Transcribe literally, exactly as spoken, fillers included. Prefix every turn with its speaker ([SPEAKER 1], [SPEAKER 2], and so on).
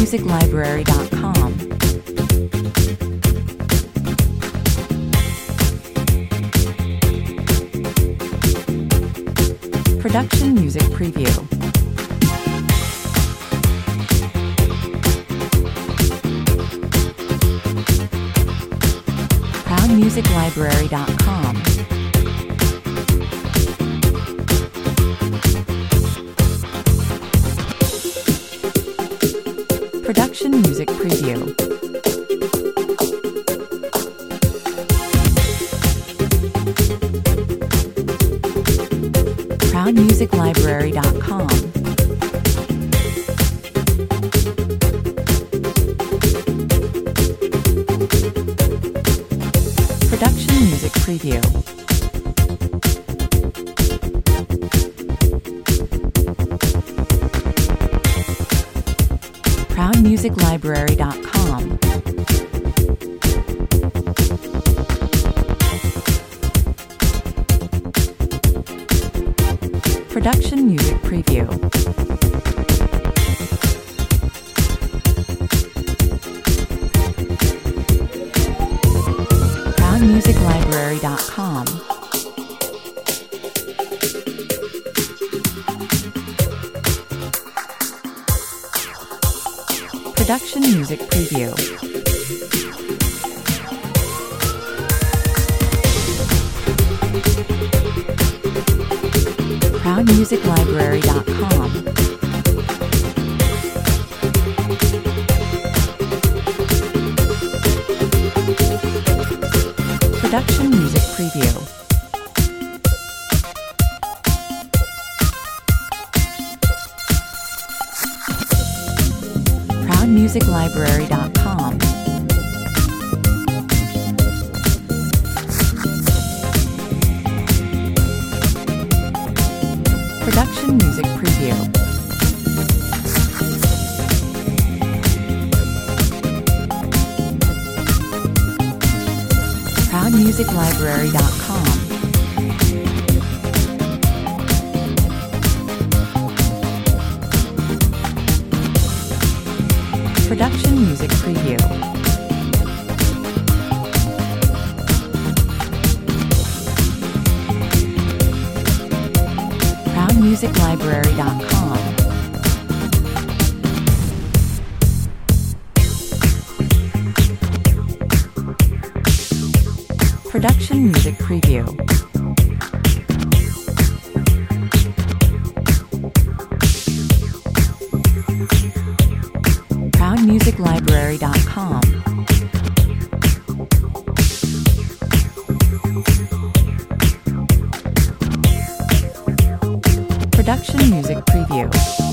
[SPEAKER 1] music library dot com. Production Music Preview. proud music library dot com. Production Music Preview. proud music library dot com. Production Music Preview. proud music library dot com. Production Music Preview. proud music library dot com. Production Music Preview. proud music library dot com. Production Music Preview. proud music library dot com. Production Music Preview. proud music library dot com. Production Music Preview. proud music library dot com. Production Music Preview. proud music library dot com. Production Music Preview.